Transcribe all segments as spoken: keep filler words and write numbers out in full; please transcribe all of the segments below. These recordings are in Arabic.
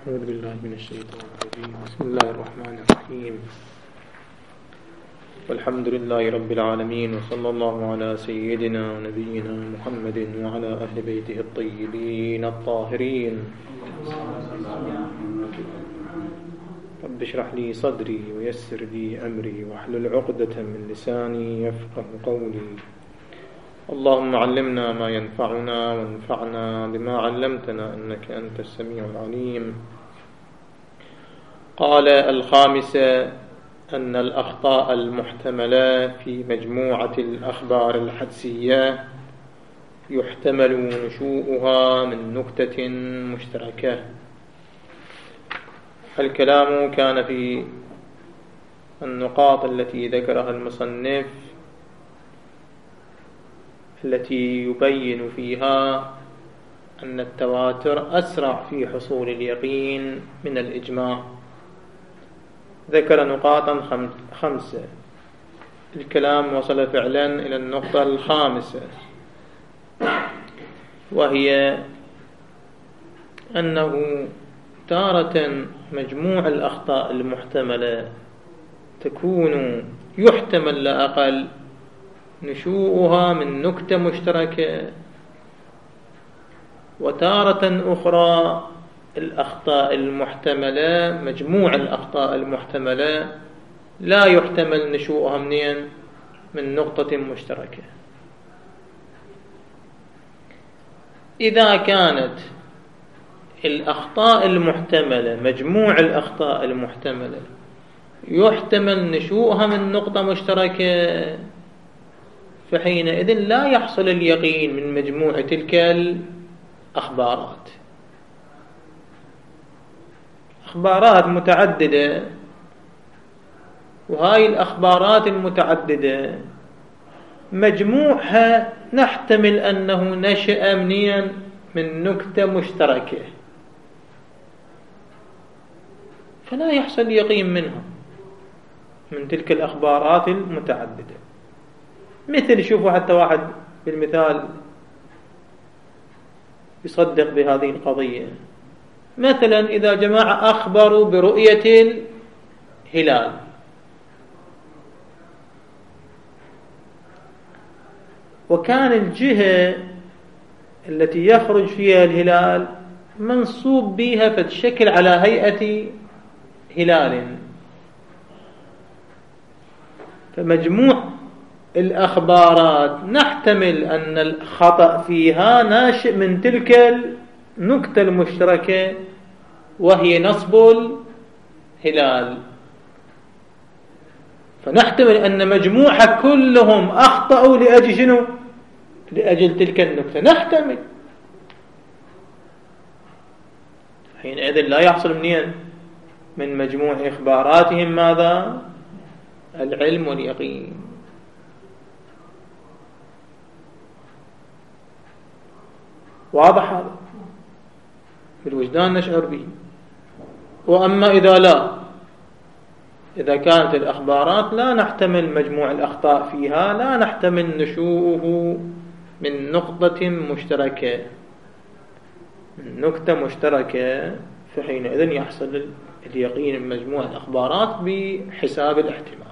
أعوذ بالله من الشيطان الرجيم. بسم الله الرحمن الرحيم. والحمد لله رب العالمين، وصلى الله على سيدنا ونبينا محمد وعلى أهل بيته الطيبين الطاهرين. رب اشرح لي صدري ويسر لي أمري واحلل عقدة من لساني يفقه قولي. اللهم علمنا ما ينفعنا وانفعنا بما علمتنا إنك أنت السميع العليم. قال الخامسة أن الأخطاء المحتملة في مجموعة الأخبار الحدسية يحتمل نشوؤها من نكتة مشتركة. الكلام كان في النقاط التي ذكرها المصنف التي يبين فيها أن التواتر أسرع في حصول اليقين من الإجماع. ذكر نقاطا خمسة. الكلام وصل فعلا إلى النقطة الخامسة، وهي أنه تارة مجموع الأخطاء المحتملة تكون يحتمل لا أقل نشوؤها من نكتة مشتركة، وتارة أخرى الأخطاء المحتملة مجموع الأخطاء المحتملة لا يحتمل نشوؤها منين؟ من نقطة مشتركة. إذا كانت الأخطاء المحتملة مجموع الأخطاء المحتملة يحتمل نشوؤها من نقطة مشتركة، فحينئذ لا يحصل اليقين من مجموع تلك الأخبارات. أخبارات متعددة، وهاي الأخبارات المتعددة مجموعها نحتمل أنه نشأ منين؟ من نكتة مشتركة، فلا يحصل يقين منها من تلك الأخبارات المتعددة. مثل شوفوا حتى واحد بالمثال يصدق بهذه القضية. مثلا إذا جماعة أخبروا برؤية الهلال، وكان الجهة التي يخرج فيها الهلال منصوب بها فتشكل على هيئة هلال، فمجموع الأخبارات نحتمل أن الخطأ فيها ناشئ من تلك النكتة المشتركة وهي نصب الهلال، فنحتمل أن مجموعة كلهم أخطأوا لأجل شنو؟ لأجل تلك النكتة. نحتمل حينئذ لا يحصل منين؟ من مجموع إخباراتهم ماذا؟ العلم واليقين. واضح هذا؟ بالوجدان نشعر به. وأما إذا لا، إذا كانت الأخبارات لا نحتمل مجموع الأخطاء فيها، لا نحتمل نشوءه من نقطة مشتركة من نكتة مشتركة، فحينئذ يحصل اليقين من مجموع الأخبارات بحساب الاحتمال.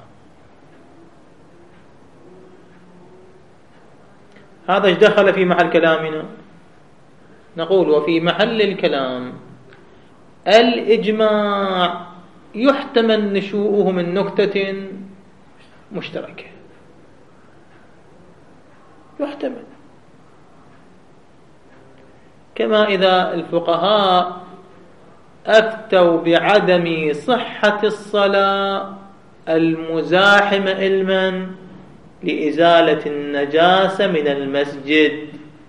هذا ايش دخل في محل كلامنا؟ نقول وفي محل الكلام الإجماع يحتمل نشوؤه من نكتة مشتركة، يحتمل. كما إذا الفقهاء أفتوا بعدم صحة الصلاة المزاحمة علما لإزالة النجاسة من المسجد،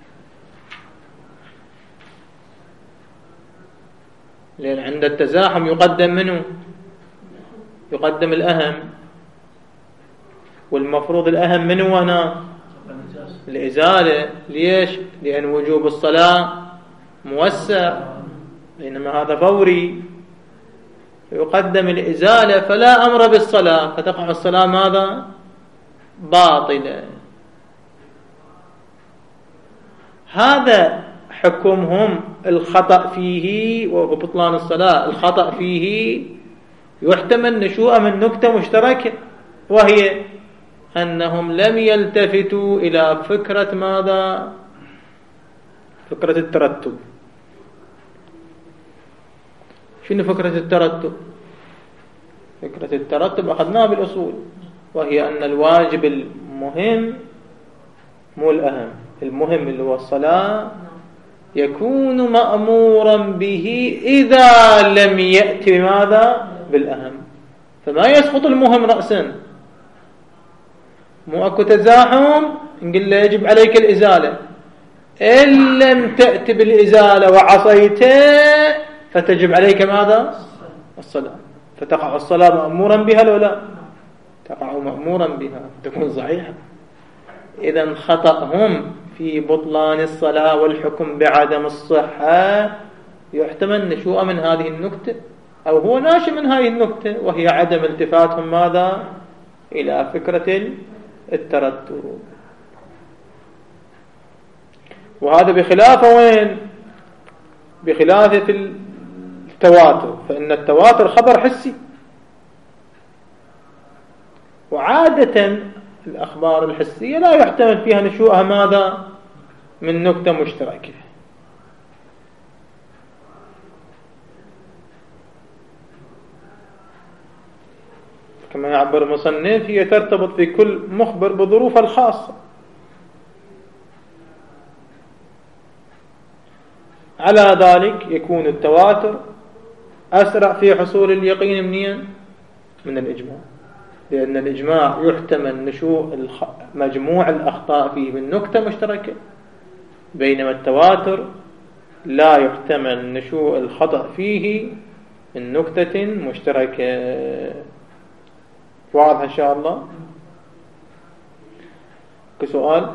لأن عند التزاحم يقدم منه يقدم الأهم، والمفروض الأهم منه هنا الإزالة. ليش؟ لأن وجوب الصلاة موسع، بينما هذا فوري، يقدم الإزالة فلا أمر بالصلاة، فتقع الصلاة ماذا؟ باطلة. هذا حكمهم الخطأ فيه وبطلان الصلاة الخطأ فيه يحتمل نشوء من نكتة مشتركة، وهي أنهم لم يلتفتوا إلى فكرة ماذا؟ فكرة الترتب. شنو فكرة الترتب؟ فكرة الترتب أخذناها بالأصول، وهي أن الواجب المهم مو الأهم، المهم اللي هو الصلاة يكون مأمورا به إذا لم يأتي ماذا؟ بالأهم. فما يسقط المهم رأسا، مو أكو تزاحم نقول له يجب عليك الإزالة، إن لم تأتي بالإزالة وعصيته فتجب عليك ماذا؟ الصلاة، فتقع الصلاة مأمورا بها لو لا؟ تقع مأمورا بها، تكون صحيحة. إذن خطأهم في بطلان الصلاة والحكم بعدم الصحة يحتمل نشوء من هذه النكتة، أو هو ناشئ من هذه النكتة، وهي عدم التفاتهم ماذا؟ إلى فكرة الترتب. وهذا بخلاف وين؟ بخلاف في التواتر، فإن التواتر خبر حسي، وعادة الأخبار الحسية لا يحتمل فيها نشوءها ماذا؟ من نكتة مشتركة. كما يعبر المصنف هي ترتبط في كل مخبر بظروفه الخاصة. على ذلك يكون التواتر أسرع في حصول اليقين منين؟ من الإجماع، لأن الإجماع يحتمل نشوء مجموع الأخطاء فيه من نكتة مشتركة، بينما التواتر لا يحتمل نشوء الخطأ فيه من نكتة مشتركة. واضح إن شاء الله؟ كسؤال؟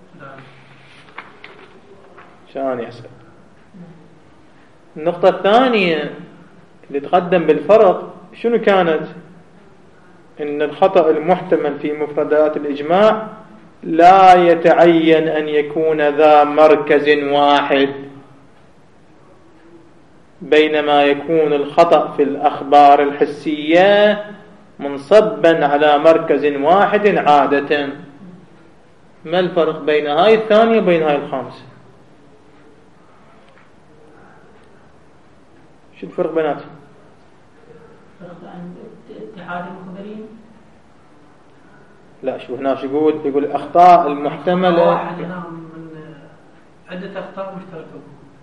شان يحسب. النقطة الثانية اللي تقدم بالفرق شنو كانت؟ إن الخطأ المحتمل في مفردات الإجماع لا يتعين أن يكون ذا مركز واحد، بينما يكون الخطأ في الأخبار الحسية منصبا على مركز واحد عادة. ما الفرق بين هاي الثانية وبين هاي الخامسة؟ شو الفرق بيناتهم؟ فرق عن اتحاد المخبرين. لا، شو هنا شو يقول؟ يقول الأخطاء المحتملة واحد هنا من عدة أخطاء مشتركة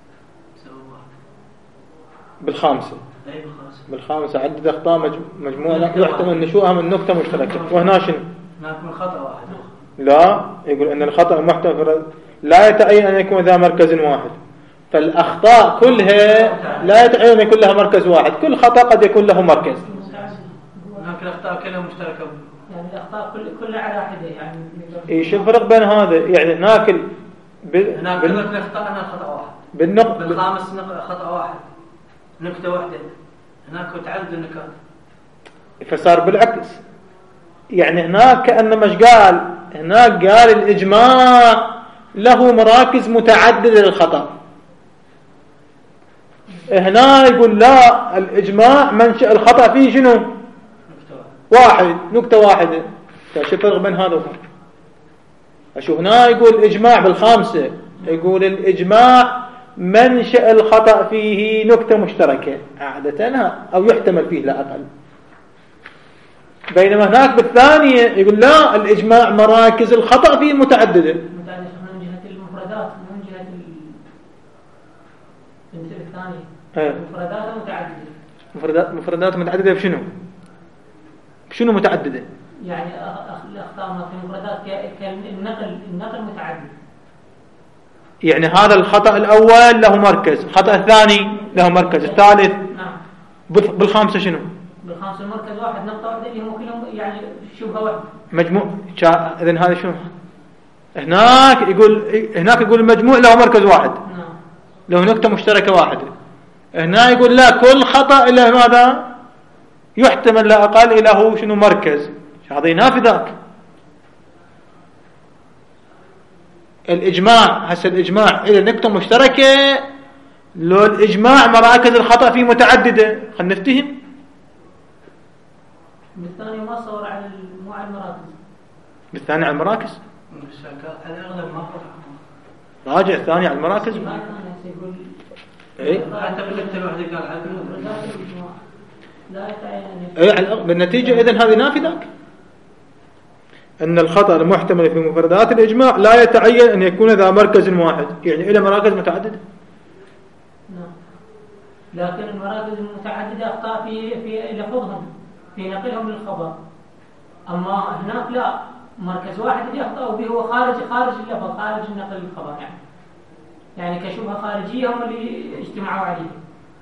بالخامسة. أي بالخامسة. بالخامسة عدة أخطاء مجموعة يحتمل نشوءها من نكتة مشتركة. وهنا شنو؟ ما يكون خطأ واحد. لا، يقول أن الخطأ المحتمل لا يتعين أن يكون ذا مركز واحد، فالأخطاء كلها لا يتعين أن يكون لها مركز واحد، كل خطأ قد يكون له مركز. هناك الأخطاء كلها مشتركة، يعني الأخطاء كل كلها على حدة. يعني إيش الفرق بين هذا؟ يعني هناك ال... بال... هناك بال... الأخطاء هنا خطأ واحد، بالنق... بالخامس خطأ واحد، نكتة واحدة، هناك تعدد النكات. فصار بالعكس، يعني هناك كأنما ايش قال؟ هناك قال الإجماع له مراكز متعددة للخطأ، هنا يقول لا، الإجماع منشأ الخطأ فيه شنو؟ نكتة واحد، نكتة واحدة. شو الفرق بين هذا وهذا؟ أشوف هنا يقول الإجماع بالخامسة، يقول الإجماع منشأ الخطأ فيه نكتة مشتركة عادة أو يحتمل فيه لا أقل، بينما هناك بالثانية يقول لا، الإجماع مراكز الخطأ فيه متعددة. من جهة المفردات، من جهة المثل الثاني مفردات متعددة. مفردات مفردات متعددة بشنو؟ بشنو متعددة؟ يعني الأخطاء في المفردات كالنقل، النقل متعدد. يعني هذا الخطأ الأول له مركز، الخطأ الثاني له مركز، الثالث. نعم. بالخامسة شنو؟ بالخامسة المركز واحد، نقطة واحدة اللي هم كلهم يعني شبهة واحدة. مجموع شا... إذن هذا شنو؟ هناك يقول هناك يقول المجموع له مركز واحد. نعم. له نكتة مشتركة واحدة. هنا يقول لا، كل خطأ إلى ماذا؟ يحتمل لا أقل إلى هو شنو مركز. هذا ينافي ذاك. الإجماع هسه الإجماع إذا نقطة مشتركة، لو الإجماع مراكز الخطأ فيه متعددة خلينا نفتهم. بالثاني ما صور على مو على المراكز، بالثاني على المراكز على الأغلب ما راجع الثاني على المراكز. اي حتى بالكتاب واحد قال على لا اي على بالنتيجة إذن هذه نافذة أن الخطأ المحتمل في مفردات الإجماع لا يتعين أن يكون ذا مركز واحد، يعني إلى مراكز متعددة. نعم. لكن المراكز المتعددة أخطاء في في لفظهم في نقلهم للخبر، أما هناك لا، مركز واحد يخطأ به هو خارج خارج اللفظ، خارج النقل للخبر، يعني يعني كشبهة خارجية هم اللي اجتمعوا عليه.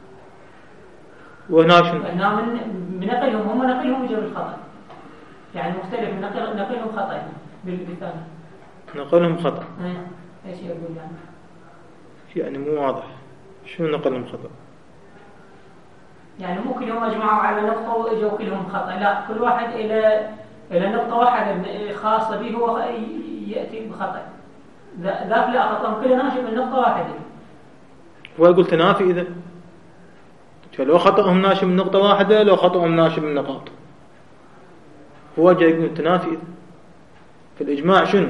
وهنا شنو؟ هنا من بنقلهم هم نقلهم يجب الخطأ، يعني مختلف نقل نقلهم خطأ بالثاني. نقلهم خطأ. ايش يقول يعني؟ يعني مو واضح شنو نقلهم خطأ؟ يعني مو كلهم اجمعوا على نقطة واجوا كلهم خطأ، لا، كل واحد الى الى نقطة واحدة خاصة به هو يأتي بخطأ. ذاك لا خطأ كله ناشئ من نقطة واحدة. هو قلت نافي إذا لو خطأهم ناشئ من نقطة واحدة، لو خطأهم ناشئ من نقاط. هو جاي يقول تنافي إذا في الإجماع شنو؟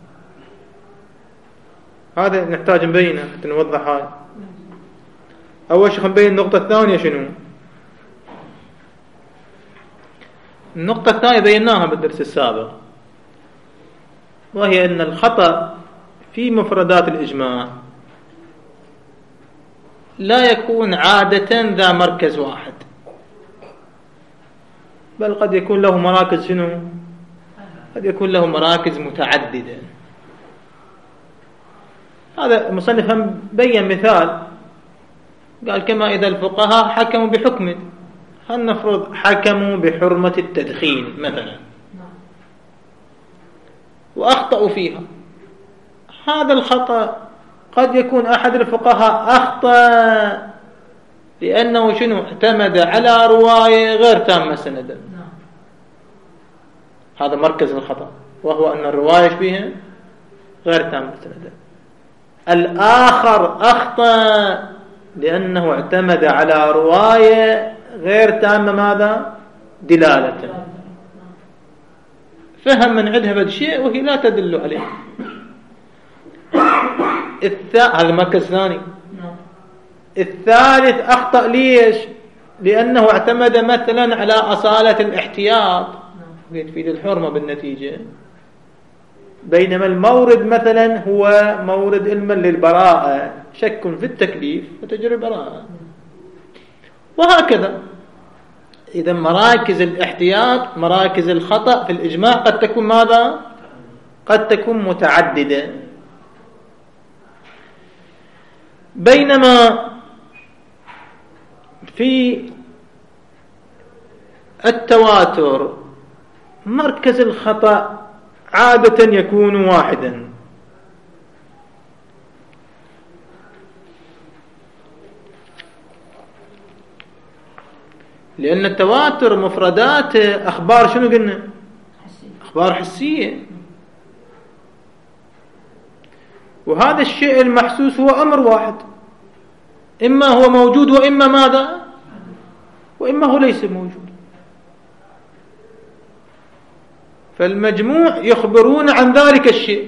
هذا نحتاج نبينه حتى نوضح هاي. أول شيء نبين النقطة الثانية شنو؟ النقطة الثانية بيناها بالدرس السابق، وهي أن الخطأ في مفردات الإجماع لا يكون عادة ذا مركز واحد، بل قد يكون له مراكز شنو؟ قد يكون له مراكز متعددة. هذا المصنف هم بين مثال، قال كما إذا الفقهاء حكموا بحكم، هل نفرض حكموا بحرمة التدخين مثلا وأخطأوا فيها، هذا الخطأ قد يكون أحد الفقهاء أخطأ لأنه شنو؟ اعتمد على رواية غير تامة سندا، هذا مركز الخطأ، وهو أن الرواية فيها غير تامة سندا. الآخر أخطأ لأنه اعتمد على رواية غير تامة ماذا؟ دلالة، فهم من عندها بد شيء وهي لا تدل عليه. الث... هذا المركز الثاني. الثالث أخطأ ليش؟ لأنه اعتمد مثلا على أصالة الاحتياط يفيد الحرمة بالنتيجة، بينما المورد مثلا هو مورد علما للبراءة، شك في التكليف فتجري براءة، وهكذا. إذا مراكز الاحتياط مراكز الخطأ في الإجماع قد تكون ماذا؟ قد تكون متعددة. بينما في التواتر مركز الخطأ عادة يكون واحدا، لأن التواتر مفردات أخبار شنو قلنا؟ أخبار حسية، وهذا الشيء المحسوس هو أمر واحد، إما هو موجود وإما ماذا؟ وإما هو ليس موجود. فالمجموع يخبرون عن ذلك الشيء،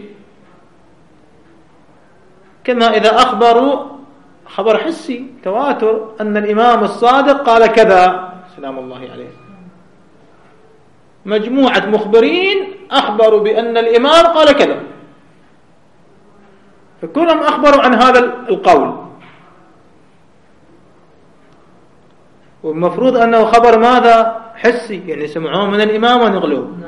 كما إذا أخبروا خبر حسي تواتر أن الإمام الصادق قال كذا سلام الله عليه، مجموعة مخبرين أخبروا بأن الإمام قال كذا، فكلهم أخبروا عن هذا القول، والمفروض أنه خبر ماذا؟ حسي، يعني سمعوه من الإمام ونقلوه،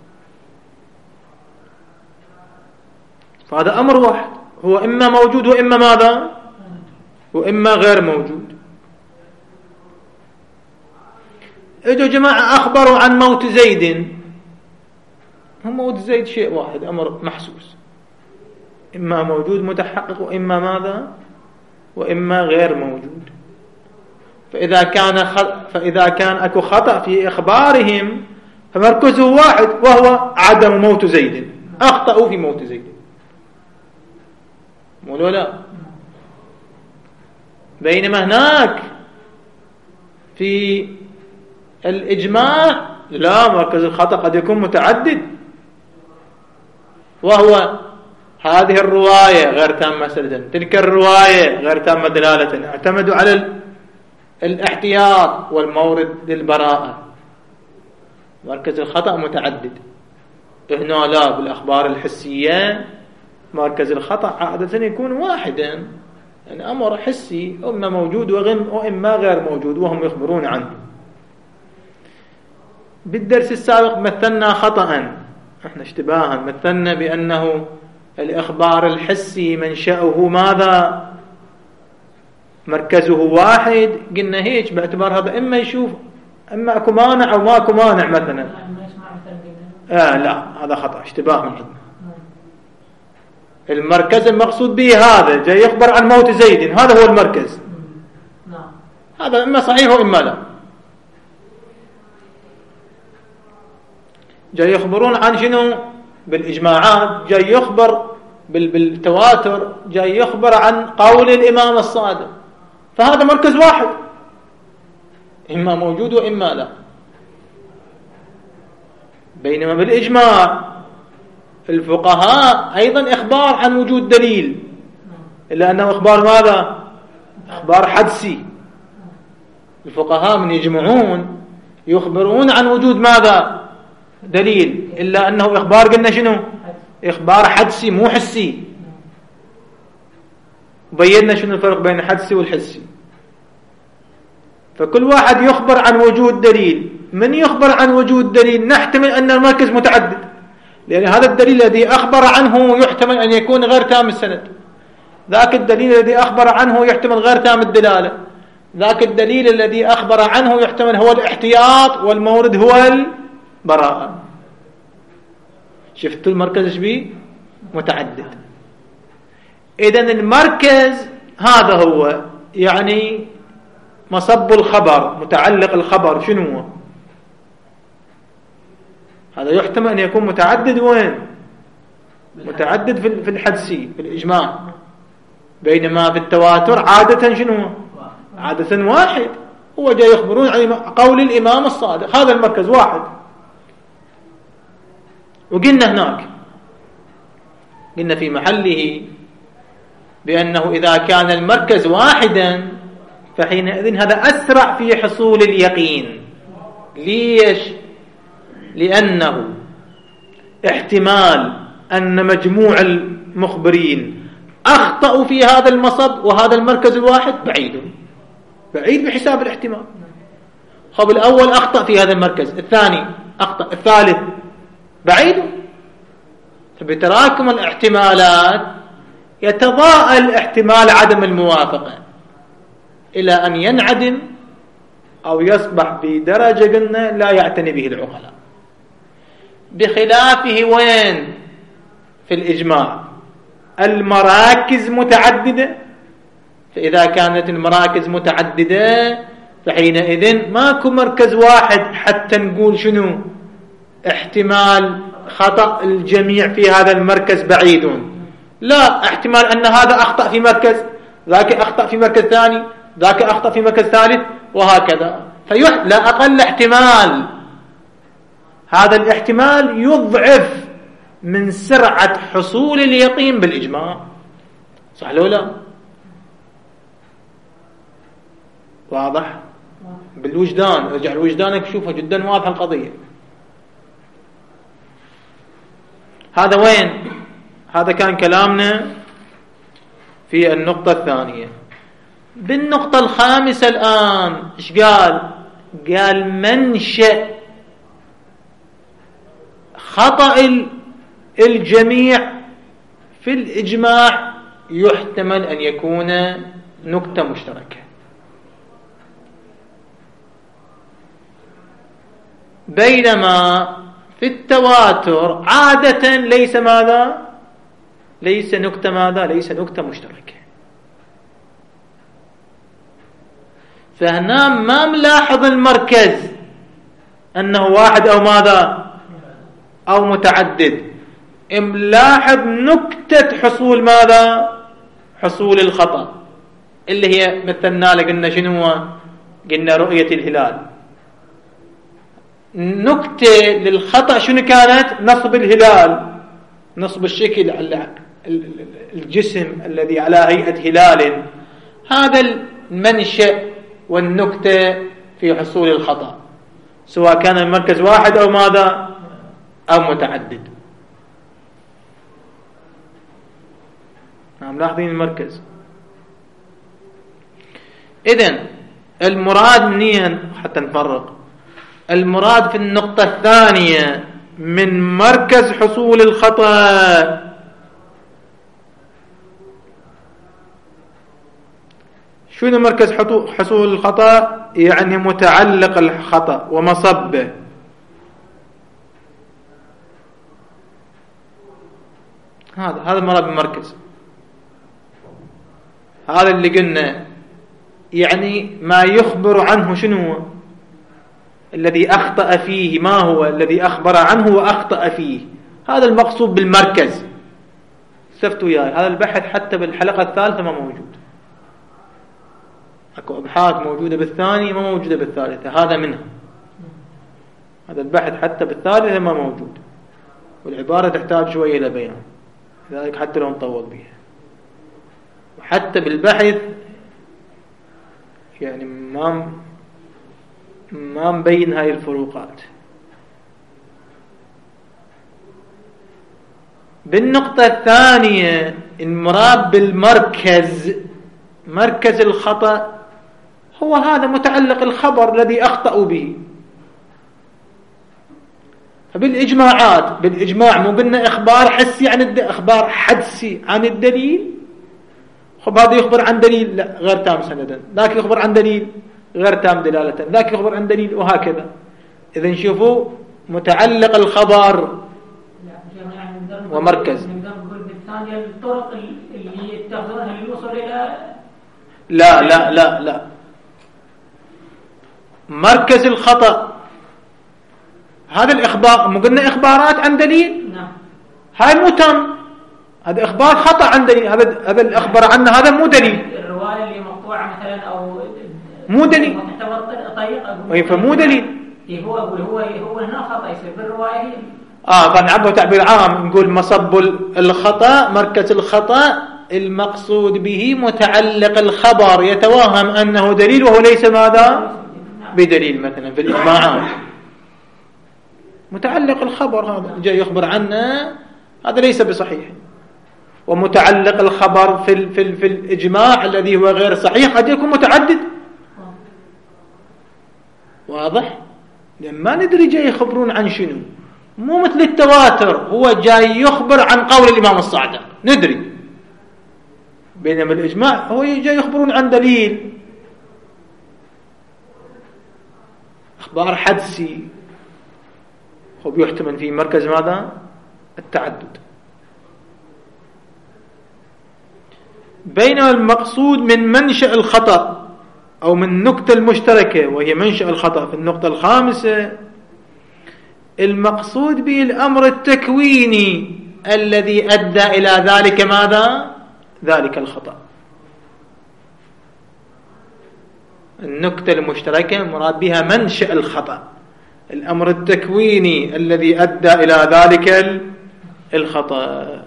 فهذا أمر واحد، هو إما موجود وإما ماذا؟ وإما غير موجود. إجوا جماعة أخبروا عن موت زيد، هم موت زيد شيء واحد، أمر محسوس، إما موجود متحقق وإما ماذا؟ وإما غير موجود. فإذا كان خ... فإذا كان أكو خطأ في إخبارهم فمركزه واحد، وهو عدم موت زيد، أخطأوا في موت زيد. مو لا. بينما هناك في الإجماع لا، مركز الخطأ قد يكون متعدد، وهو هذه الرواية غير تامة سندا، تلك الرواية غير تامة دلالة، اعتمدوا على الاحتياط والمورد للبراءة. مركز الخطأ متعدد. هنا لا، بالأخبار الحسية مركز الخطأ عادة يكون واحدا، يعني أمر حسي إما موجود وإما غير موجود وهم يخبرون عنه. بالدرس السابق مثلنا خطأ، احنا اشتباها مثلنا بأنه الإخبار الحسي منشأه ماذا؟ مركزه واحد. قلنا هيك باعتبار هذا إما يشوف إما أكو مانع أو ما أكو مانع مثلا. آه لا، هذا خطأ، اشتباه من عندنا. المركز المقصود به هذا جاي يخبر عن موت زيد، هذا هو المركز. هذا إما صحيح وإما لا. جاي يخبرون عن شنو؟ بالإجماعات، جاي يخبر بالتواتر، جاي يخبر عن قول الإمام الصادق، فهذا مركز واحد، إما موجود وإما لا. بينما بالإجماع الفقهاء أيضا إخبار عن وجود دليل، إلا أنه إخبار ماذا؟ إخبار حدسي. الفقهاء من يجمعون يخبرون عن وجود ماذا؟ دليل، إلا أنه إخبار قلنا شنو؟ إخبار حدسي مو حسي. بينا شنو الفرق بين الحدسي والحسي. فكل واحد يخبر عن وجود دليل. من يخبر عن وجود دليل نحتمل أن المركز متعدد، لأن هذا الدليل الذي أخبر عنه يحتمل أن يكون غير تام السند، ذاك الدليل الذي أخبر عنه يحتمل غير تام الدلالة، ذاك الدليل الذي أخبر عنه يحتمل هو الاحتياط والمورد هو البراءة. شفتوا المركز شبيه؟ متعدد. إذن المركز هذا هو يعني مصب الخبر، متعلق الخبر شنو هو؟ هذا يحتمل أن يكون متعدد وين؟ متعدد في الحدسي في الإجماع. بينما في التواتر عادة شنو؟ عادة واحد، هو جاي يخبرون عن قول الإمام الصادق، هذا المركز واحد. وقلنا هناك قلنا في محله بأنه إذا كان المركز واحدا فحينئذ هذا أسرع في حصول اليقين. ليش؟ لأنه احتمال أن مجموع المخبرين أخطأوا في هذا المصب وهذا المركز الواحد بعيد بعيد بحساب الاحتمال. خب الأول أخطأ في هذا المركز، الثاني أخطأ، الثالث بعيد. فبتراكم الاحتمالات يتضاءل احتمال عدم الموافقة إلى أن ينعدم أو يصبح في درجة قلنا لا يعتني به العقلاء. بخلافه وين؟ في الإجماع المراكز متعددة. فإذا كانت المراكز متعددة فحينئذ ماكو مركز واحد حتى نقول شنو احتمال خطأ الجميع في هذا المركز بعيد. لا، احتمال أن هذا أخطأ في مركز، ذاك أخطأ في مركز ثاني، ذاك أخطأ في مركز ثالث، وهكذا. فيح لا أقل احتمال، هذا الاحتمال يضعف من سرعة حصول اليقين بالإجماع. صح لو لا؟ واضح؟ بالوجدان، رجع الوجدانك شوفها جدا واضحة القضية. هذا وين؟ هذا كان كلامنا في النقطة الثانية. بالنقطة الخامسة الآن إيش قال؟ قال منشأ خطأ الجميع في الإجماع يحتمل أن يكون نكتة مشتركة. بينما في التواتر عادة ليس ماذا؟ ليس نكتة ماذا؟ ليس نكتة مشتركة. فهنا ما ملاحظ المركز أنه واحد أو ماذا؟ أو متعدد. ملاحظ نكتة حصول ماذا؟ حصول الخطأ اللي هي مثلنا قلنا شنو هو؟ قلنا رؤية الهلال. نكتة للخطأ شنو كانت؟ نصب الهلال، نصب الشكل على الجسم الذي على هيئة هلال. هذا المنشأ والنكتة في حصول الخطأ، سواء كان المركز واحد أو ماذا أو متعدد. نعم، لاحظين المركز. إذن المراد منين حتى نفرق؟ المراد في النقطة الثانية من مركز حصول الخطأ شنو؟ مركز حصول الخطأ يعني متعلق الخطأ ومصبه. هذا هذا المراد بالمركز. هذا اللي قلنا يعني ما يخبر عنه شنو هو؟ الذي أخطأ فيه، ما هو الذي أخبر عنه وأخطأ فيه. هذا المقصود بالمركز. سفتوا وياي هذا البحث حتى بالحلقة الثالثة ما موجود. اكو ابحاث موجودة بالثانية ما موجودة بالثالثة، هذا منها. هذا البحث حتى بالثالثة ما موجود، والعبارة تحتاج شوية إلى بيان، لذلك حتى لو نطول بها. وحتى بالبحث يعني ما ما مبين هاي الفروقات. بالنقطة الثانية المراد بالمركز، مركز الخطأ هو هذا متعلق الخبر الذي أخطأوا به. فبالإجماعات، بالإجماع مو قلنا إخبار حسي عن الد... إخبار حدسي عن الدليل. خب هذا يخبر عن دليل لا غير تام سندا، ذاك يخبر عن دليل غير تام دلالة، ذاك يخبر عن دليل، وهكذا. إذن شوفوا متعلق الخبر ومركز. الطرق اللي يتخذونها للوصول إلى لا لا لا لا مركز الخطأ هذا الإخبار، مو قلنا إخبارات عن دليل؟ نعم. هاي مو تام، هذا إخبار خطأ عن دليل، هذا هذا الإخبار عنه هذا مو دليل. الرواية اللي مقطوعة مثلا أو مو دليل، طريقة فمو دليل. هو أقول هو هو هنا خطأ يصير بالرواية. آه فنعبه تعبير عام نقول مصب الخطأ، مركز الخطأ المقصود به متعلق الخبر، يتوهم أنه دليل وهو ليس ماذا بدليل. مثلا في الإجماعات متعلق الخبر هذا جاي يخبر عنه، هذا ليس بصحيح. ومتعلق الخبر في ال في, ال في الإجماع الذي هو غير صحيح قد يكون متعدد. واضح؟ لأن ما ندري جاي يخبرون عن شنو، مو مثل التواتر هو جاي يخبر عن قول الإمام الصادق ندري، بينما الإجماع هو جاي يخبرون عن دليل، أخبار حدسي. خب يحتمل في مركز ماذا؟ التعدد. بينما المقصود من منشأ الخطأ أو من النقطة المشتركة وهي منشأ الخطأ في النقطة الخامسة، المقصود به الأمر التكويني الذي أدى إلى ذلك ماذا؟ ذلك الخطأ. النقطة المشتركة مراد بها منشأ الخطأ، الأمر التكويني الذي أدى إلى ذلك الخطأ.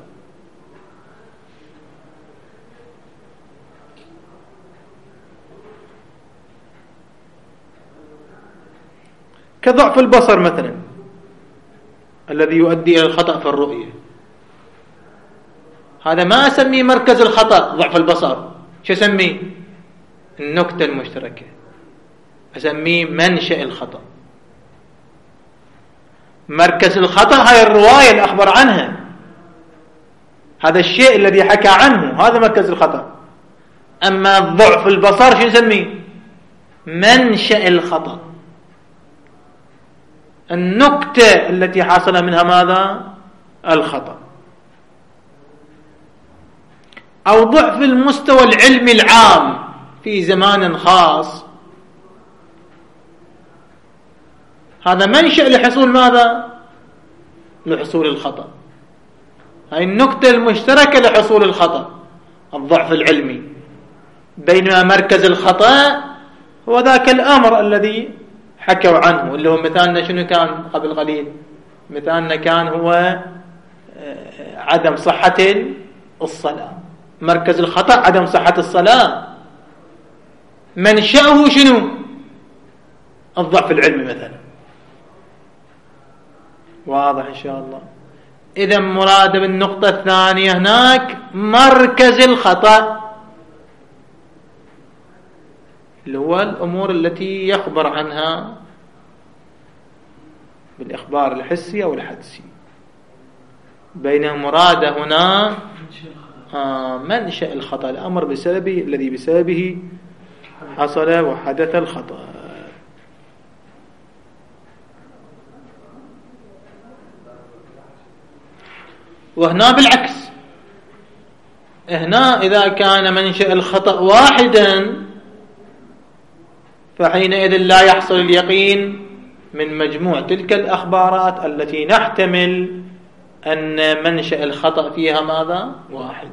كضعف البصر مثلا الذي يؤدي إلى الخطأ في الرؤية، هذا ما أسميه مركز الخطأ ضعف البصر، شو أسميه؟ النقطة المشتركة، أسميه منشأ الخطأ. مركز الخطأ هاي الرواية اللي أخبر عنها، هذا الشيء الذي حكى عنه، هذا مركز الخطأ. أما ضعف البصر شو نسميه؟ منشأ الخطأ، النقطة التي حصل منها ماذا؟ الخطأ. أو ضعف المستوى العلمي العام في زمان خاص، هذا منشأ لحصول ماذا؟ لحصول الخطأ. هاي النقطة المشتركة لحصول الخطأ. الضعف العلمي، بينما مركز الخطأ هو ذاك الأمر الذي حكوا عنه، اللي هو مثالنا شنو كان قبل قليل؟ مثالنا كان هو عدم صحة الصلاة. مركز الخطأ عدم صحة الصلاة، منشأه شنو؟ الضعف العلمي مثلا. واضح إن شاء الله؟ إذا مراد بالنقطة الثانية هناك مركز الخطأ، اللي هو الأمور التي يخبر عنها بالإخبار الحسي أو الحدسي، بينما مراد هنا آه منشأ الخطأ، الأمر بسببه الذي بسببه حصل وحدث الخطأ. وهنا بالعكس، هنا إذا كان منشأ الخطأ واحدا فحينئذ لا يحصل اليقين من مجموع تلك الأخبارات التي نحتمل أن منشأ الخطأ فيها ماذا؟ واحد.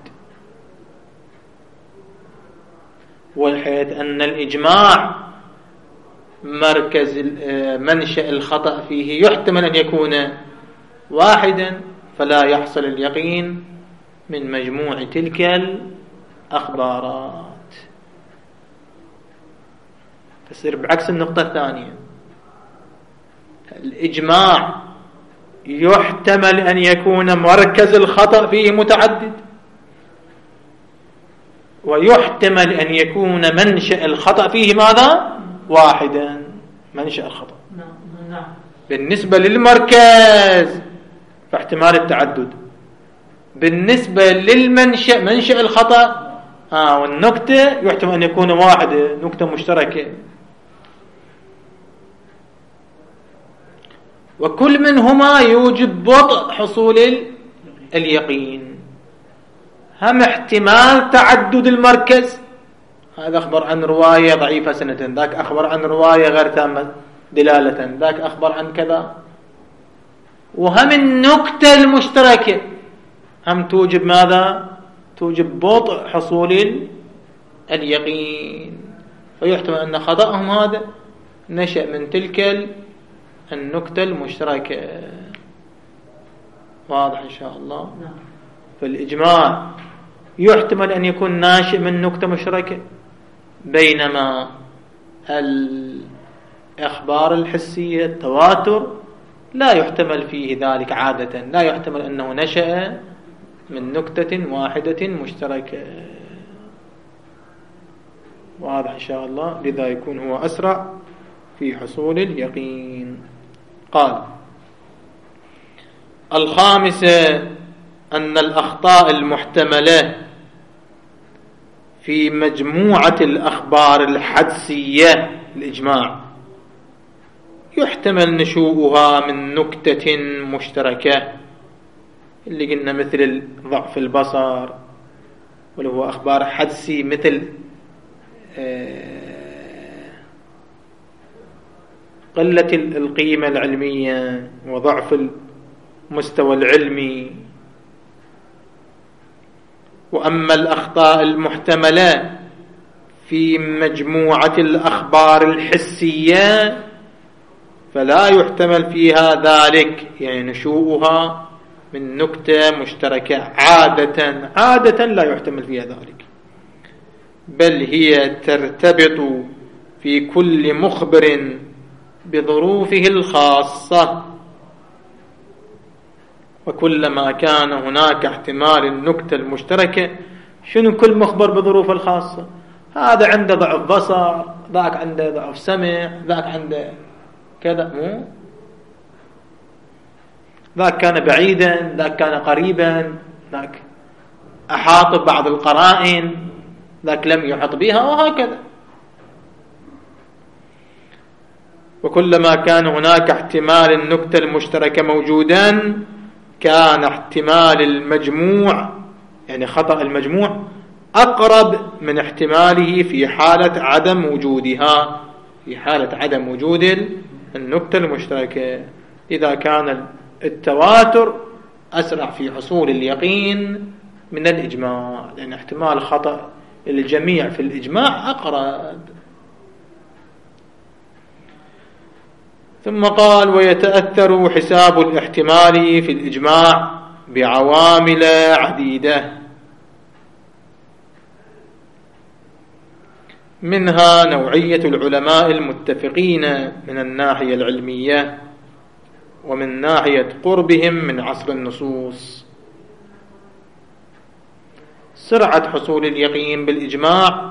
والحيث أن الإجماع مركز منشأ الخطأ فيه يحتمل أن يكون واحدا، فلا يحصل اليقين من مجموع تلك الأخبارات. تصير بعكس النقطة الثانية، الإجماع يحتمل أن يكون مركز الخطأ فيه متعدد، ويحتمل أن يكون منشأ الخطأ فيه ماذا؟ واحدا، منشأ الخطأ. بالنسبة للمركز فاحتمال التعدد، بالنسبة للمنشأ منشأ الخطأ آه والنكتة يحتمل أن يكون واحدة، نكتة مشتركة. وكل منهما يوجب بطء حصول اليقين. هم احتمال تعدد المركز، هذا أخبر عن رواية ضعيفة سنة، ذاك أخبر عن رواية غير تامة دلالة، ذاك أخبر عن كذا. وهم النكتة المشتركة هم توجب ماذا؟ توجب بطء حصول اليقين، فيحتمل أن خطأهم هذا نشأ من تلك النكتة المشتركة. واضح إن شاء الله؟ فالإجماع يحتمل أن يكون ناشئ من نكتة مشتركة، بينما الأخبار الحسية التواتر لا يحتمل فيه ذلك عادة، لا يحتمل أنه نشأ من نكتة واحدة مشتركة. واضح إن شاء الله؟ لذا يكون هو أسرع في حصول اليقين. قال: الخامسة أن الأخطاء المحتملة في مجموعة الأخبار الحدسية الإجماع يحتمل نشوءها من نكتة مشتركة، اللي قلنا مثل ضعف البصر، واللي هو أخبار حدسي مثل قلة القيمة العلمية وضعف المستوى العلمي. وأما الأخطاء المحتملة في مجموعة الأخبار الحسية فلا يحتمل فيها ذلك، يعني نشوءها من نكتة مشتركة عادة عادة لا يحتمل فيها ذلك، بل هي ترتبط في كل مخبر بظروفه الخاصة. وكلما كان هناك احتمال النكتة المشتركة، شنو كل مخبر بظروفه الخاصة؟ هذا عنده ضعف بصر، ذاك عنده ضعف سمع، ذاك عنده كذا، مو ذاك كان بعيدا، ذاك كان قريبا، ذاك أحاط ببعض القرائن، ذاك لم يحط بها، وهكذا. وكلما كان هناك احتمال النكتة المشتركة موجودا كان احتمال المجموع، يعني خطأ المجموع، أقرب من احتماله في حالة عدم وجودها، في حالة عدم وجود النكتة المشتركة. إذا كان التواتر أسرع في حصول اليقين من الإجماع، لأن احتمال خطأ الجميع في الإجماع أقرب. ثم قال: ويتأثر حساب الاحتمال في الإجماع بعوامل عديدة، منها نوعية العلماء المتفقين من الناحية العلمية، ومن ناحية قربهم من عصر النصوص، سرعة حصول اليقين بالإجماع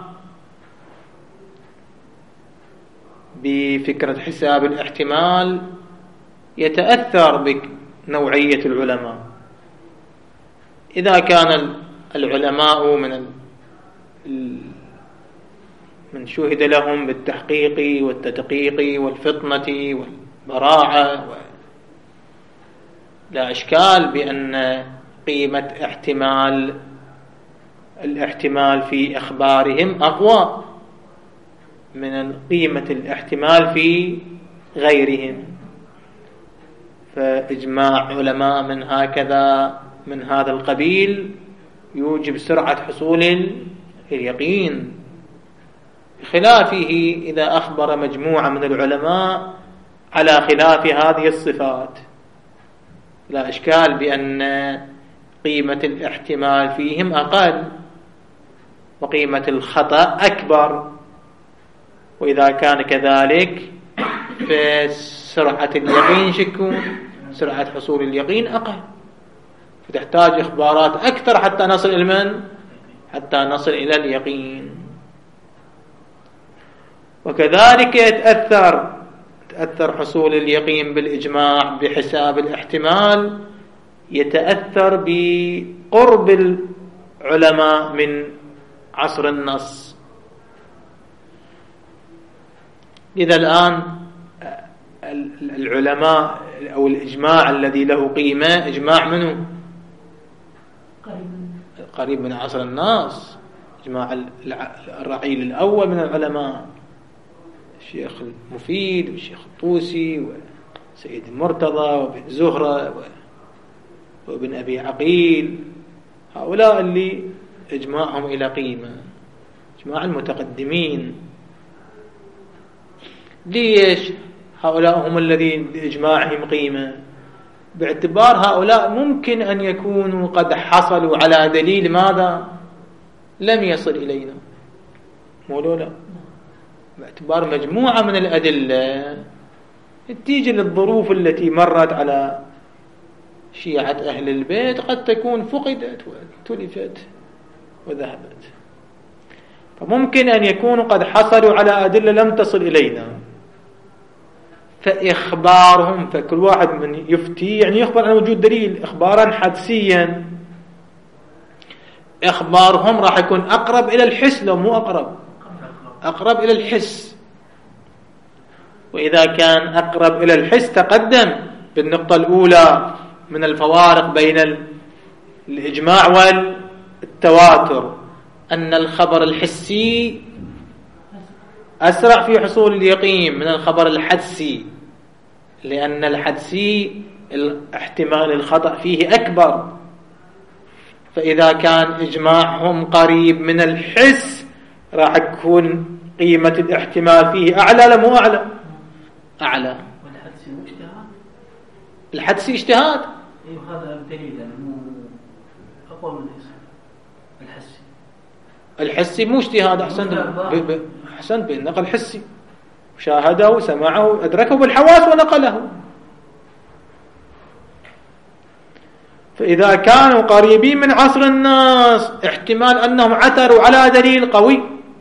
بفكرة حساب الاحتمال يتأثر بنوعية العلماء. إذا كان العلماء من من شهد لهم بالتحقيق والتدقيق والفطنة والبراعة، لا إشكال بأن قيمة احتمال الاحتمال في أخبارهم أقوى من قيمة الاحتمال في غيرهم. فإجماع علماء من هكذا من هذا القبيل يوجب سرعة حصول اليقين، بخلافه إذا أخبر مجموعة من العلماء على خلاف هذه الصفات، لا إشكال بأن قيمة الاحتمال فيهم أقل وقيمة الخطأ أكبر. وإذا كان كذلك فسرعة اليقين شكون سرعة حصول اليقين أقل، فتحتاج إخبارات أكثر حتى نصل إلى من؟ حتى نصل إلى اليقين. وكذلك يتأثر تأثر حصول اليقين بالإجماع بحساب الاحتمال، يتأثر بقرب العلماء من عصر النص. إذا الآن العلماء أو الإجماع الذي له قيمة إجماع منه قريب من عصر الناس، إجماع الرعيل الأول من العلماء، الشيخ المفيد والشيخ الطوسي وسيد المرتضى وابن زهرة وابن أبي عقيل، هؤلاء اللي إجماعهم إلى قيمة، إجماع المتقدمين. ليش هؤلاء هم الذين بإجماعهم قيمة؟ باعتبار هؤلاء ممكن أن يكونوا قد حصلوا على دليل ماذا لم يصل إلينا، مولو لا، باعتبار مجموعة من الأدلة تيجي للظروف التي مرت على شيعة أهل البيت قد تكون فقدت وتلفت وذهبت، فممكن أن يكونوا قد حصلوا على أدلة لم تصل إلينا، فإخبارهم، فكل واحد من يفتي يعني يخبر عن وجود دليل إخبارا حدسيا، إخبارهم راح يكون أقرب إلى الحس لو مو أقرب أقرب إلى الحس. وإذا كان أقرب إلى الحس تقدم بالنقطة الأولى من الفوارق بين الإجماع والتواتر، أن الخبر الحسي أسرع في حصول اليقين من الخبر الحدسي، لأن الحدسي احتمال الخطأ فيه أكبر. فإذا كان إجماعهم قريب من الحس راح تكون قيمة الاحتمال فيه أعلى لا مو أعلى؟ أعلى. والحدسي مو اجتهاد؟ الحدسي اجتهاد. إيه هذا الدليل يعني مو أقوى من الحسي. الحسي مو اجتهاد، أحسنت ب... ب... أحسنت بالنقل حسي، شاهده سمعه أدركه بالحواس ونقله. فإذا كانوا قريبين من عصر الناس احتمال أنهم عثروا على دليل قوي،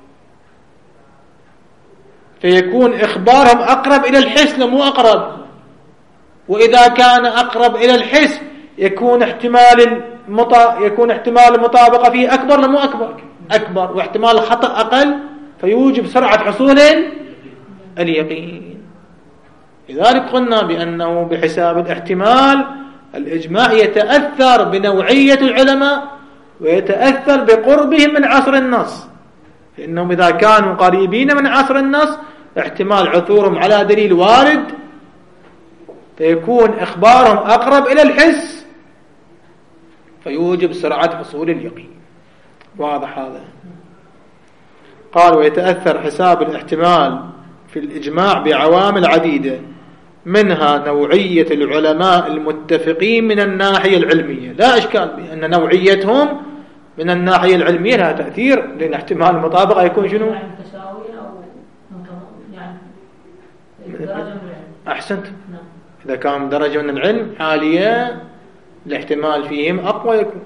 فيكون إخبارهم أقرب إلى الحس مو أقرب. وإذا كان أقرب إلى الحس يكون احتمال المطا... يكون احتمال المطابقة فيه أكبر لمو أكبر أكبر، واحتمال الخطأ أقل، فيوجب سرعة حصول اليقين. لذلك قلنا بأنه بحساب الاحتمال الإجماع يتأثر بنوعية العلماء ويتأثر بقربهم من عصر النص، فإنهم إذا كانوا قريبين من عصر النص احتمال عثورهم على دليل وارد فيكون إخبارهم أقرب إلى الحس، فيوجب سرعة حصول اليقين. واضح هذا؟ قال ويتأثر حساب الاحتمال في الإجماع بعوامل عديدة، منها نوعية العلماء المتفقين من الناحية العلمية. لا إشكال بأن نوعيتهم من الناحية العلمية لها تأثير، لأن احتمال المطابقة يكون شنو؟ أحسنت. إذا كان درجة من العلم عالية الاحتمال فيهم أقوى يكون.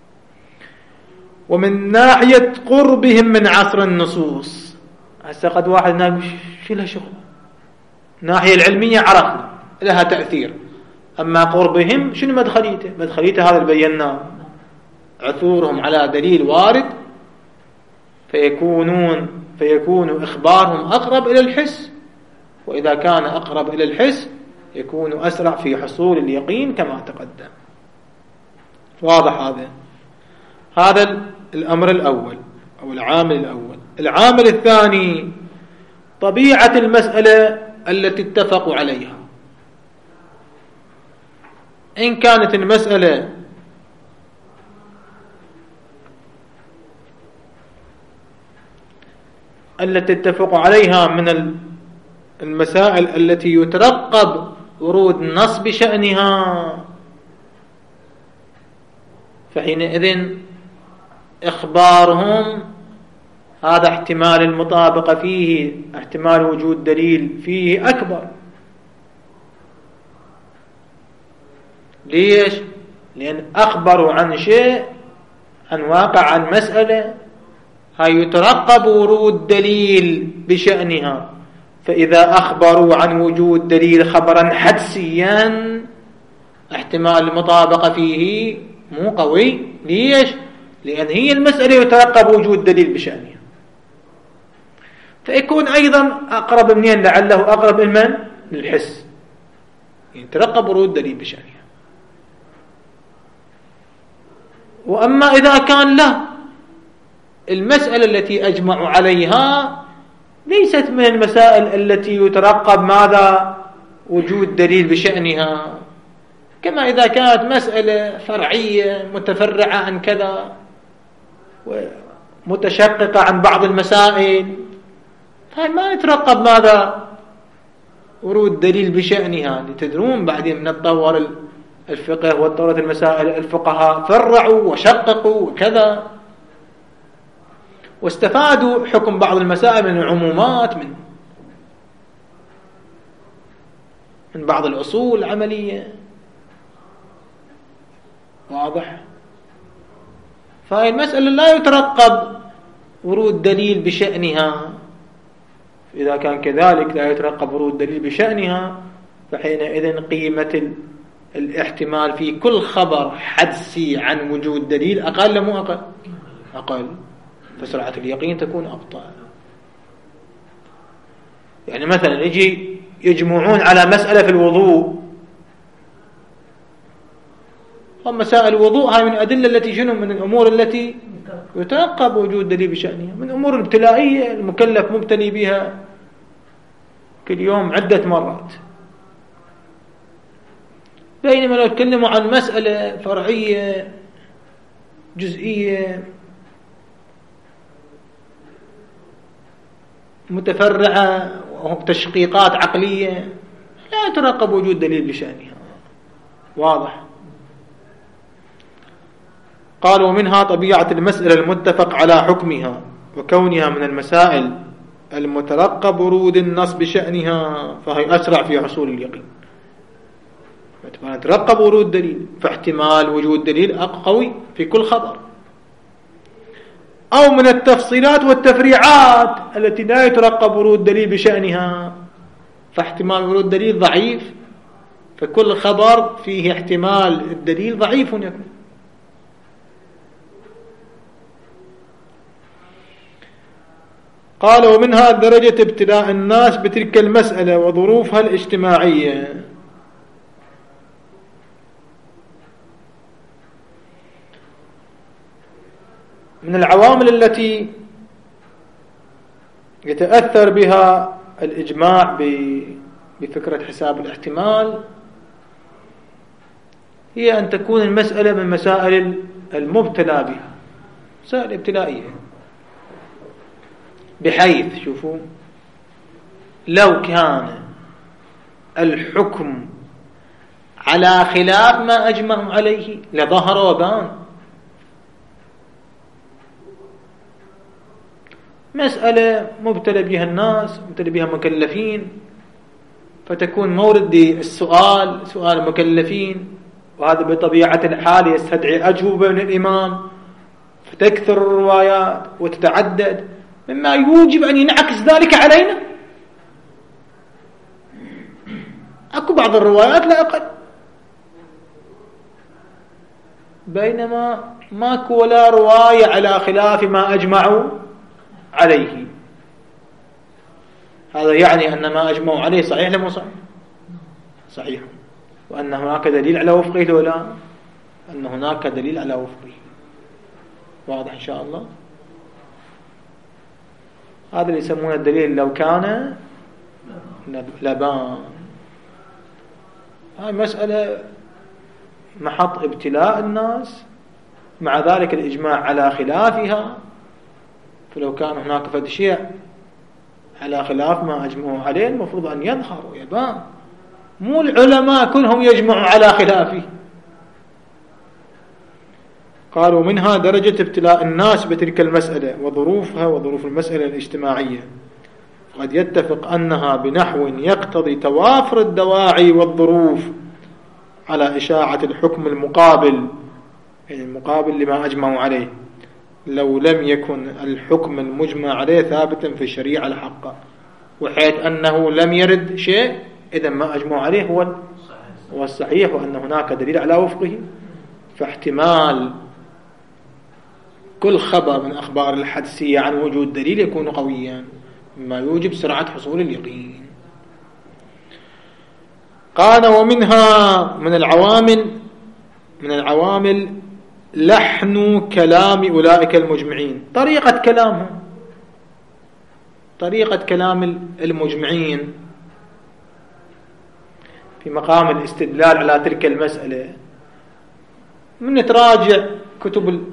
ومن ناحية قربهم من عصر النصوص، هسه قد واحد ناقش شو له شغل، ناحية العلمية عرفنا لها تأثير، أما قربهم شنو مدخليته؟ مدخليته هذا بيناه، عثورهم على دليل وارد فيكونون فيكون إخبارهم أقرب إلى الحس، وإذا كان أقرب إلى الحس يكون أسرع في حصول اليقين كما تقدم. واضح هذا؟ هذا الأمر الأول أو العامل الأول. العامل الثاني طبيعة المسألة التي اتفقوا عليها. إن كانت المسألة التي اتفقوا عليها من المسائل التي يترقب ورود نص بشأنها، فحينئذ إخبارهم هذا احتمال المطابقة فيه، احتمال وجود دليل فيه أكبر. ليش؟ لأن أخبروا عن شيء، عن واقع، عن مسألة هاي يترقب ورود دليل بشأنها، فإذا أخبروا عن وجود دليل خبرا حدسيا احتمال المطابقة فيه مو قوي. ليش؟ لأن هي المسألة يترقب وجود دليل بشأنها، فيكون أيضا أقرب منين؟ لعله أقرب من للحس، يترقب ورود دليل بشأنها. وأما إذا كان له المسألة التي أجمعوا عليها ليست من المسائل التي يترقب ماذا؟ وجود دليل بشأنها، كما إذا كانت مسألة فرعية متفرعة عن كذا ومتشققة عن بعض المسائل، فهي ما يترقب ماذا؟ ورود دليل بشأنها. لتدرون بعدين من تطور الفقه وتطورت المسائل الفقهاء فرعوا وشققوا وكذا، واستفادوا حكم بعض المسائل من العمومات، من من بعض الأصول العملية. واضح؟ فهي المسألة لا يترقب ورود دليل بشأنها. إذا كان كذلك لا يترقب ورود دليل بشأنها، فحينئذ قيمة الاحتمال في كل خبر حدسي عن وجود دليل أقل مو أقل؟ أقل، فسرعة اليقين تكون أبطأ. يعني مثلا يجي يجمعون على مسألة في الوضوء، مسائل الوضوء هاي من الأدلة التي شنو؟ من الأمور التي يترقب وجود دليل بشأنها، من أمور الابتلائية المكلف مبتلي بها كل يوم عدة مرات. بينما لو تكلموا عن مسألة فرعية جزئية متفرعة وتشقيقات عقلية لا يترقب وجود دليل بشأنها. واضح؟ قالوا منها طبيعة المسألة المتفق على حكمها وكونها من المسائل المترقب ورود النص بشأنها، فهي أسرع في حصول اليقين. نترقب ورود دليل، فاحتمال وجود دليل قوي في كل خبر. أو من التفصيلات والتفريعات التي لا يترقب ورود دليل بشأنها، فاحتمال ورود دليل ضعيف، فكل خبر فيه احتمال الدليل ضعيف يكون. قال ومنها درجة ابتلاء الناس بتلك المسألة وظروفها الاجتماعية. من العوامل التي يتأثر بها الإجماع بفكرة حساب الاحتمال هي أن تكون المسألة من مسائل المبتلى بها، مسائل ابتلائية، بحيث شوفوا لو كان الحكم على خلاف ما أجمعوا عليه لظهر وبان. مسألة مبتلى بها الناس، مبتلى بها مكلفين، فتكون مورد السؤال سؤال المكلفين، وهذا بطبيعة الحال يستدعي أجوبة من الإمام، فتكثر الروايات وتتعدد، مما يوجب أن ينعكس ذلك علينا. أكو بعض الروايات لا أقل، بينما ماكو ولا رواية على خلاف ما أجمعوا عليه. هذا يعني أن ما أجمعوا عليه صحيح لم صحيح؟ صحيح، وأن هناك دليل على وفقه ولا أن هناك دليل على وفقه. واضح إن شاء الله؟ هذا اللي يسمونه الدليل لو كان لبان. هاي مسألة محط ابتلاء الناس، مع ذلك الإجماع على خلافها، فلو كان هناك فد شيء على خلاف ما أجمعوا عليه المفروض أن يظهر ويبان، مو العلماء كلهم يجمعوا على خلافه. قالوا منها درجة ابتلاء الناس بتلك المسألة وظروفها وظروف المسألة الاجتماعية، قد يتفق أنها بنحو يقتضي توافر الدواعي والظروف على إشاعة الحكم المقابل، يعني المقابل لما أجمعوا عليه، لو لم يكن الحكم المجمع عليه ثابتا في الشريعة الحقة، وحيث أنه لم يرد شيء، إذا ما أجمعوا عليه هو هو الصحيح، وأن هناك دليل على وفقه، فاحتمال كل خبر من أخبار الحدسية عن وجود دليل يكون قويا، مما يوجب سرعة حصول اليقين. قال ومنها من العوامل من العوامل لحن كلام أولئك المجمعين، طريقة كلامهم، طريقة كلام المجمعين في مقام الاستدلال على تلك المسألة. من نتراجع كتب ال...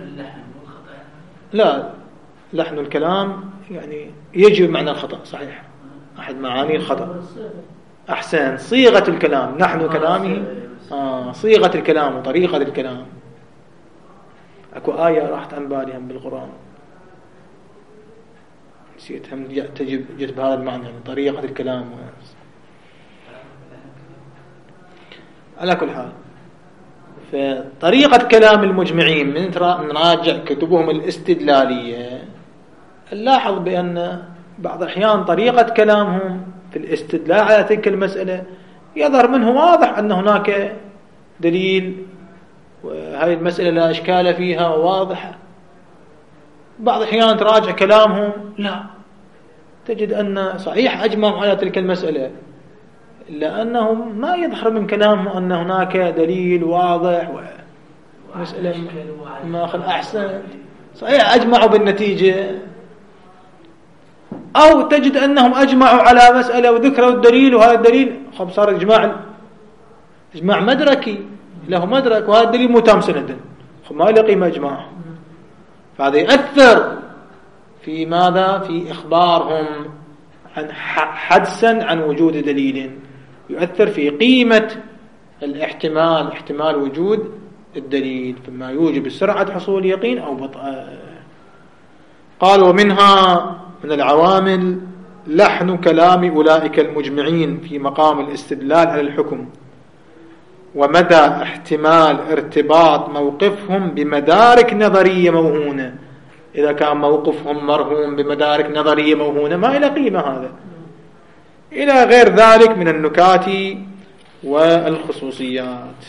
لا لحن الكلام يعني يجي بمعنى الخطأ، صحيح، أحد معاني الخطأ. أحسن، صيغة الكلام، نحن كلامه، آه صيغة الكلام وطريقة الكلام. أكو آية راحت عن بالي هم بالقرآن نسيت، هم تجب جت بهذا المعنى، طريقة الكلام. على كل حال، فطريقة كلام المجمعين من نراجع كتبهم الاستدلالية نلاحظ بأن بعض الأحيان طريقة كلامهم في الاستدلال على تلك المسألة يظهر منه واضح أن هناك دليل، وهذه المسألة لا إشكال فيها واضحة. بعض الأحيان تراجع كلامهم لا تجد أن صحيح أجمعوا على تلك المسألة، لأنهم ما يظهر من كلامهم أن هناك دليل واضح ومسألة ما خل أحسن، صحيح أجمعوا بالنتيجة، أو تجد أنهم أجمعوا على مسألة وذكروا الدليل، وهذا الدليل خب صار إجماع إجماع مدركي له مدرك، وهذا الدليل متام سندا، خب ما له قيمة إجماع. فهذا يأثر في ماذا؟ في إخبارهم عن حدسا عن وجود دليل، يؤثر في قيمة الاحتمال، احتمال وجود الدليل، فما يوجب سرعة حصول يقين أو بطء. قال ومنها من العوامل لحن كلام أولئك المجمعين في مقام الاستدلال على الحكم، ومدى احتمال ارتباط موقفهم بمدارك نظرية موهونة. إذا كان موقفهم مرهون بمدارك نظرية موهونة ما إلى قيمة هذا، إلى غير ذلك من النكات والخصوصيات.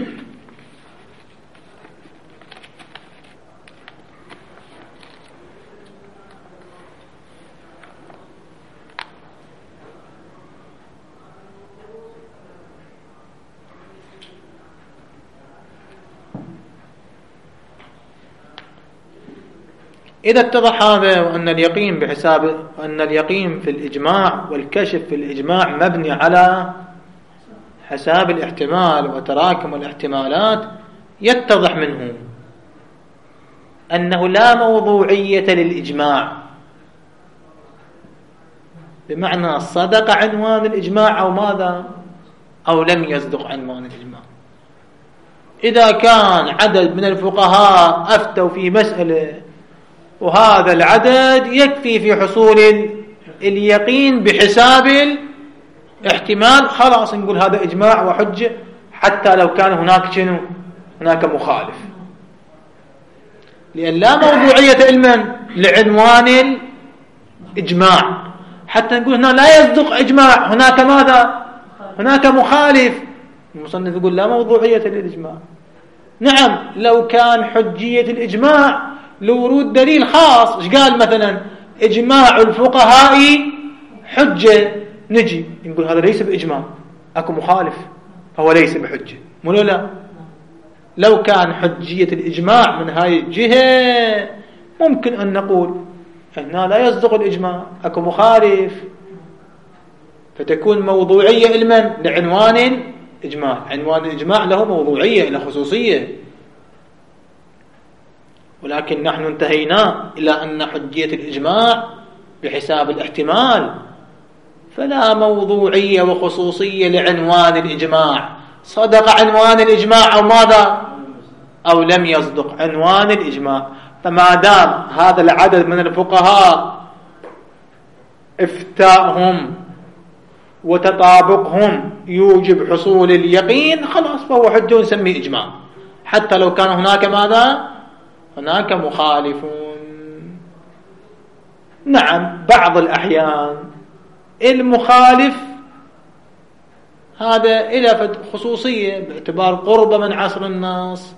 إذا اتضح هذا، وأن اليقين بحساب أن اليقين في الإجماع والكشف في الإجماع مبني على حساب الاحتمال وتراكم الاحتمالات يتضح منه أنه لا موضوعية للإجماع، بمعنى صدق عنوان الإجماع أو ماذا، أو لم يصدق عنوان الإجماع. إذا كان عدد من الفقهاء أفتوا في مسألة وهذا العدد يكفي في حصول اليقين بحساب الاحتمال، خلاص نقول هذا إجماع وحجة حتى لو كان هناك شنو هناك مخالف، لأن لا موضوعية علما لعنوان الإجماع، حتى نقول هنا لا يصدق إجماع، هناك ماذا، هناك مخالف. المصنف يقول لا موضوعية للإجماع. نعم لو كان حجية الإجماع لورود دليل خاص، ايش قال مثلا إجماع الفقهاء حجة، نجي نقول هذا ليس بإجماع، أكو مخالف هو ليس بحجة، مو لا. لو كان حجية الإجماع من هاي الجهة ممكن أن نقول أنه لا يصدق الإجماع، أكو مخالف، فتكون موضوعية علما لعنوان إجماع. عنوان الإجماع له موضوعية، له خصوصية، ولكن نحن انتهينا إلى أن حجية الإجماع بحساب الاحتمال، فلا موضوعية وخصوصية لعنوان الإجماع، صدق عنوان الإجماع أو ماذا، أو لم يصدق عنوان الإجماع. فما دام هذا العدد من الفقهاء افتاءهم وتطابقهم يوجب حصول اليقين، خلاص فهو حجة نسميه إجماع، حتى لو كان هناك ماذا، هناك مخالفون. نعم بعض الأحيان المخالف هذا إلى خصوصية باعتبار قربه من عصر الناس،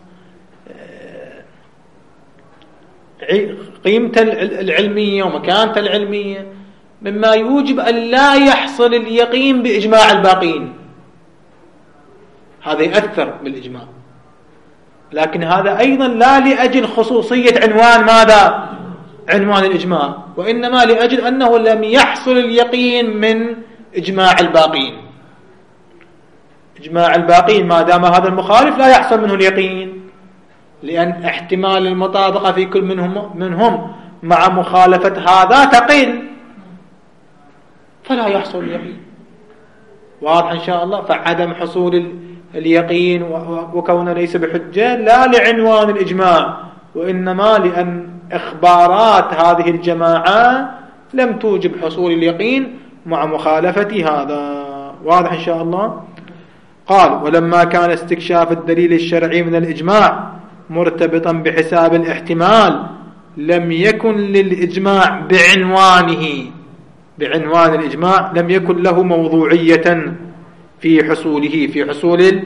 قيمته العلمية ومكانته العلمية، مما يوجب أن لا يحصل اليقين بإجماع الباقين، هذا يأثر بالإجماع. لكن هذا أيضا لا لأجل خصوصية عنوان ماذا، عنوان الإجماع، وإنما لأجل أنه لم يحصل اليقين من إجماع الباقين. إجماع الباقين ما دام هذا المخالف لا يحصل منه اليقين، لأن احتمال المطابقة في كل منهم, منهم مع مخالفة هذا تقل، فلا يحصل اليقين. واضح إن شاء الله. فعدم حصول اليقين وكونه ليس بحجة لا لعنوان الإجماع، وإنما لأن إخبارات هذه الجماعة لم توجب حصول اليقين مع مخالفة هذا. واضح إن شاء الله. قال ولما كان استكشاف الدليل الشرعي من الإجماع مرتبطا بحساب الاحتمال لم يكن للإجماع بعنوانه بعنوان الإجماع لم يكن له موضوعية في حصوله في حصول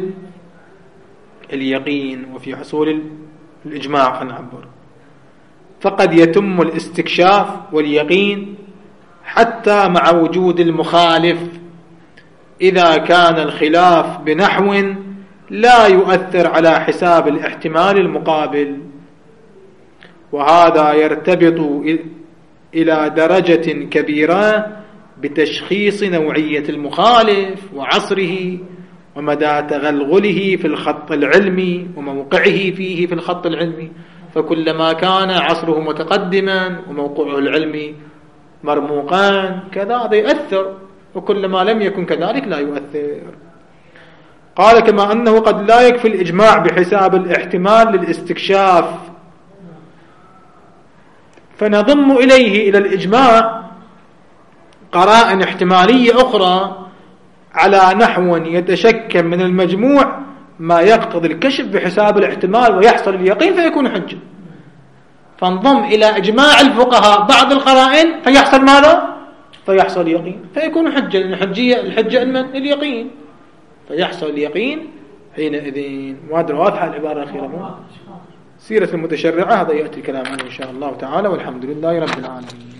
اليقين وفي حصول الإجماع فنعبر. فقد يتم الاستكشاف واليقين حتى مع وجود المخالف إذا كان الخلاف بنحو لا يؤثر على حساب الاحتمال المقابل، وهذا يرتبط إلى درجة كبيرة بتشخيص نوعية المخالف وعصره ومدى تغلغله في الخط العلمي وموقعه فيه في الخط العلمي. فكلما كان عصره متقدما وموقعه العلمي مرموقا كذا هذا يؤثر، وكلما لم يكن كذلك لا يؤثر. قال كما أنه قد لا يكفي الإجماع بحساب الاحتمال للاستكشاف، فنضم إليه إلى الإجماع قرائن احتمالية أخرى على نحو يتشكل من المجموع ما يقتضي الكشف بحساب الاحتمال ويحصل اليقين فيكون حجة. فانضم إلى إجماع الفقهاء بعض القرائن فيحصل ماذا؟ فيحصل اليقين فيكون حجة، لأن الحجية الحجة من اليقين، فيحصل اليقين حينئذ. واضحة العبارة الأخيرة. سيرة المتشرعة هذا يأتي كلام عنه إن شاء الله تعالى، والحمد لله رب العالمين.